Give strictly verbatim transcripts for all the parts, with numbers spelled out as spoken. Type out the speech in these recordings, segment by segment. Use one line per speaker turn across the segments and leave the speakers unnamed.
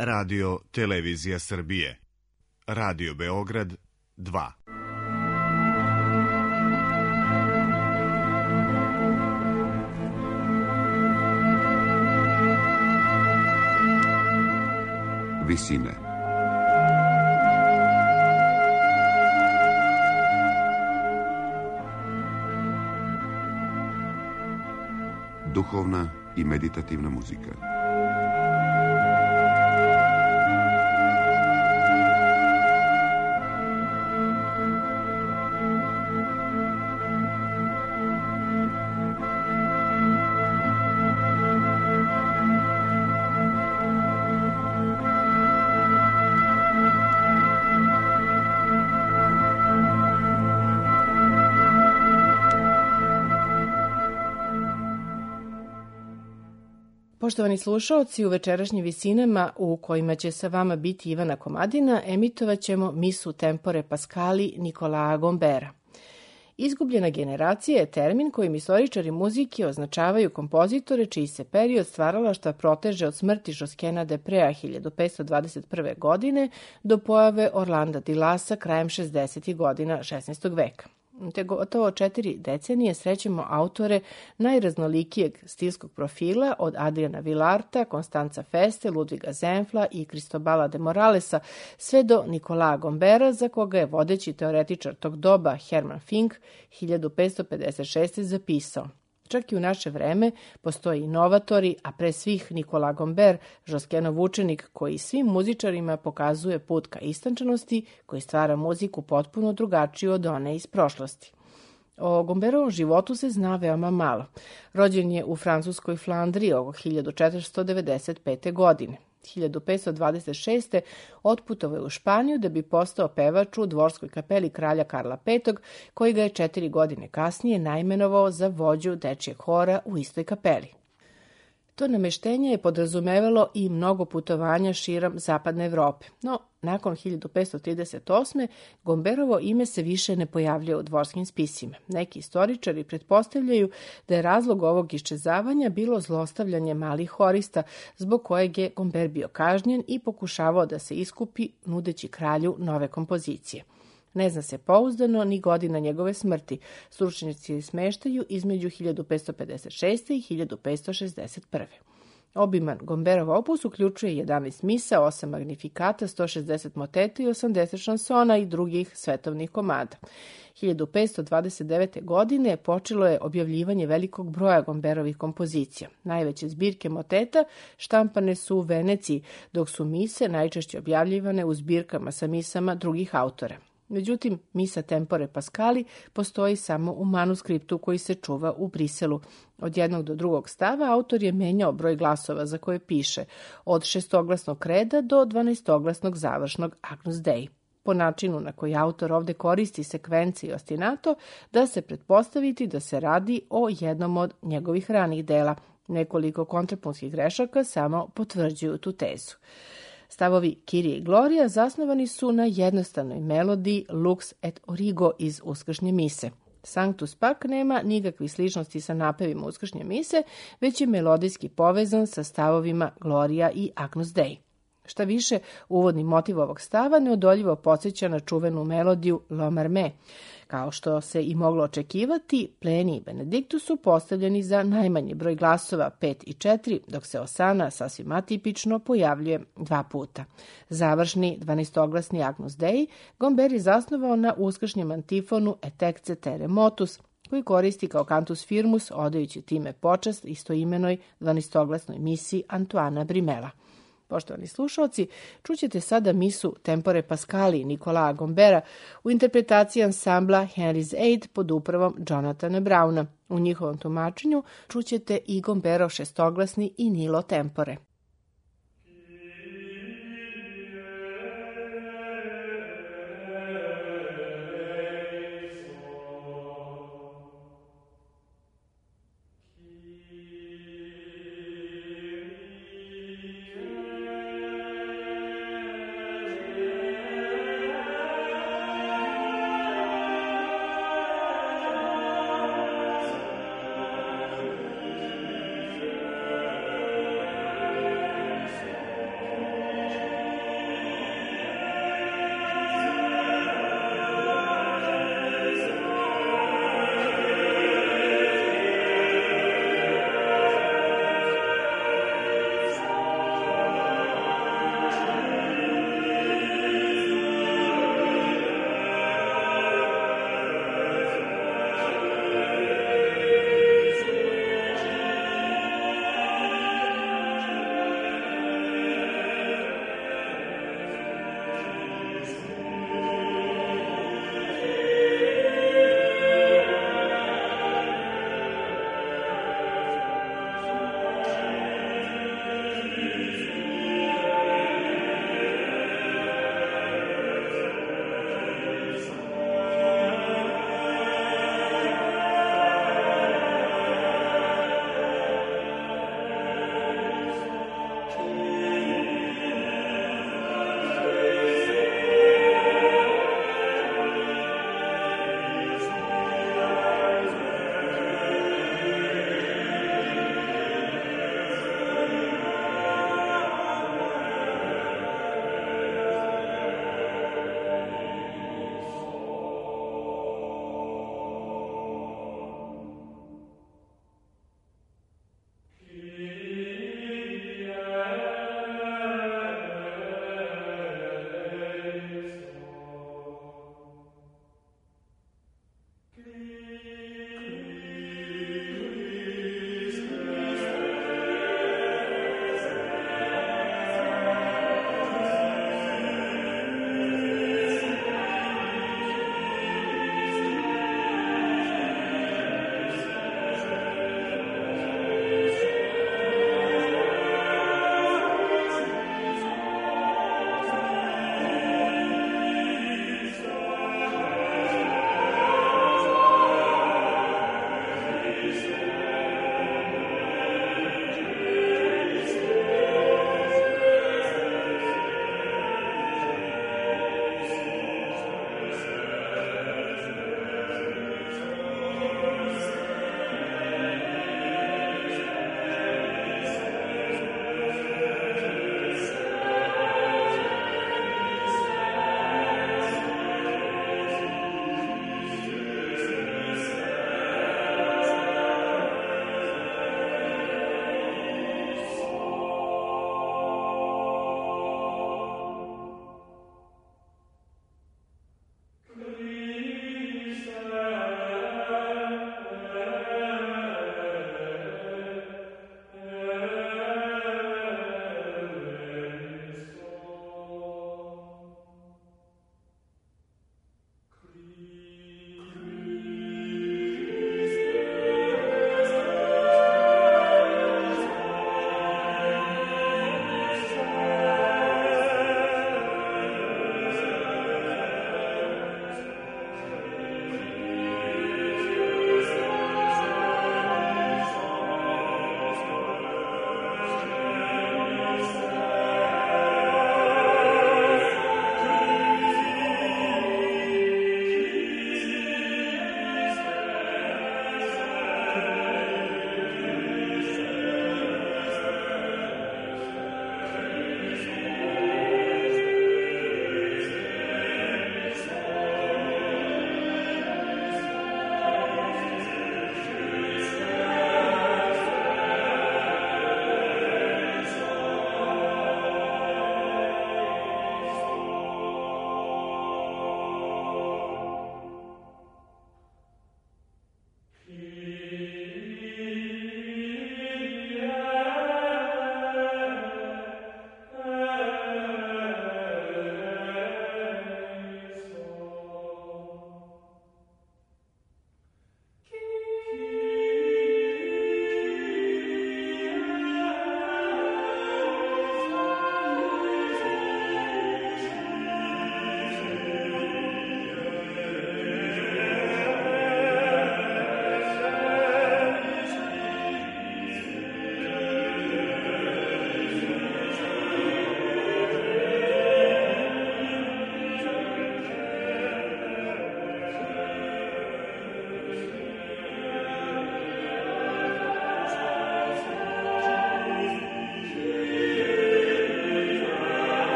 Radio Televizija Srbije. Radio Beograd dva.
Visine. Duhovna i meditativna muzika.
Poštovani slušaoci, u večerašnjim visinama u kojima će sa vama biti Ivana Komadina, emitovat ćemo Misu Tempore Pascali Nicolaa Gombera. Izgubljena generacija je termin kojim istoričari muzike označavaju kompozitore čiji se period stvaralaštva proteže od smrti Joskena Deprea hiljadu petsto dvadeset prve. godine do pojave Orlanda Di Lassa krajem šezdesetih godina šesnaestog veka. Te gotovo četiri decenije srećemo autore najraznolikijeg stilskog profila od Adriana Vilarta, Konstanca Feste, Ludviga Zenfla i Cristobala de Moralesa, sve do Nicolaa Gombera, za koga je vodeći teoretičar tog doba Herman Fink hiljadu petsto pedeset šeste. zapisao: čak i u naše vreme postoje inovatori, a pre svih Nicolaa Gomber, Joskenov učenik koji svim muzičarima pokazuje put ka istančanosti, koji stvara muziku potpuno drugačiju od one iz prošlosti. O Gomberovom životu se zna veoma malo. Rođen je u francuskoj Flandriji oko hiljadu četiristo devedeset pete. godine. hiljadu petsto dvadeset šeste. otputovao je u Španiju da bi postao pevač u dvorskoj kapeli kralja Karla petog, koji ga je četiri godine kasnije naimenovao za vođu dečijeg hora u istoj kapeli. To nameštenje je podrazumevalo i mnogo putovanja širom zapadne Evrope, no nakon hiljadu petsto trideset osme. Gomberovo ime se više ne pojavljuje u dvorskim spisima. Neki istoričari pretpostavljaju da je razlog ovog iščezavanja bilo zlostavljanje malih horista, zbog kojeg je Gomber bio kažnjen i pokušavao da se iskupi nudeći kralju nove kompozicije. Ne zna se pouzdano ni godina njegove smrti. Stručnjaci smeštaju između hiljadu petsto pedeset šeste. i hiljadu petsto šezdeset prve. Obiman Gomberov opus uključuje jedanaest misa, osam magnifikata, sto šezdeset moteta i osamdeset šansona i drugih svetovnih komada. hiljadu petsto dvadeset devete. godine počelo je objavljivanje velikog broja Gomberovih kompozicija. Najveće zbirke moteta štampane su u Veneciji, dok su mise najčešće objavljivane u zbirkama sa misama drugih autora. Međutim, Misa Tempore Pascali postoji samo u manuskriptu koji se čuva u Briselu. Od jednog do drugog stava autor je menjao broj glasova za koje piše, od šestoglasnog kreda do dvanaestoglasnog završnog Agnus Dei. Po načinu na koji autor ovde koristi sekvenci i ostinato, da se pretpostaviti da se radi o jednom od njegovih ranih dela. Nekoliko kontrapunskih grešaka samo potvrđuju tu tezu. Stavovi Kyrie i Gloria zasnovani su na jednostavnoj melodiji Lux et Origo iz Uskršnje mise. Sanctus pak nema nikakvih sličnosti sa napevima Uskršnje mise, već je melodijski povezan sa stavovima Gloria i Agnus Dei. Šta više, uvodni motiv ovog stava neodoljivo podsjeća na čuvenu melodiju L'Omarme. Kao što se i moglo očekivati, Pleni i Benediktus su postavljeni za najmanji broj glasova pet i četiri, dok se Osana sasvim atipično pojavljuje dva puta. Završni dvanaestoglasni Agnus Dei Gomber je zasnovao na uskršnjem antifonu Et ecce tere motus, koji koristi kao cantus firmus, odajući time počast istoimenoj dvanaestoglasnoj misi Antoana Brimela. Poštovani slušalci, čućete sada misu Tempore Pascali Nicolaa Gombera u interpretaciji ansambla Henry's Aid pod upravom Jonathana Browna. U njihovom tumačenju čućete i Gomberov šestoglasni i Nilo Tempore.
Thank you.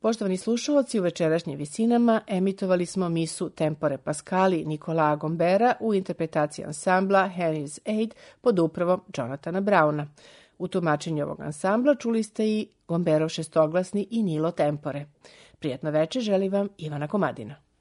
Poštovani slušalci, u večerašnjim visinama emitovali smo misu Tempore Pascali Nicola Gombera u interpretaciji ansambla Henry's Aid pod upravom Jonathana Browna. U tumačenju ovog ansambla čuli ste i Gomberov šestoglasni i Nilo Tempore. Prijatno večer želi vam Ivana Komadina.